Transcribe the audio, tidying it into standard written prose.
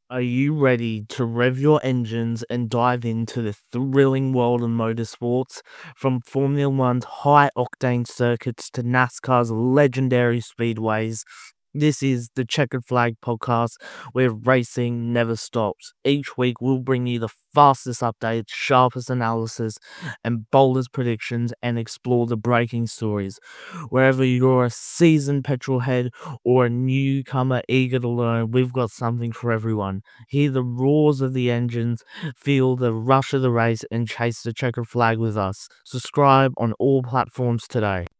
Are you ready to rev your engines and dive into the thrilling world of motorsports? From Formula One's high octane circuits to NASCAR's legendary speedways, this is the Checkered Flag podcast where racing never stops. Each week, we'll bring you the fastest updates, sharpest analysis, and boldest predictions and explore the breaking stories. Wherever you're a seasoned petrolhead or a newcomer eager to learn, we've got something for everyone. Hear the roars of the engines, feel the rush of the race, and chase the checkered flag with us. Subscribe on all platforms today.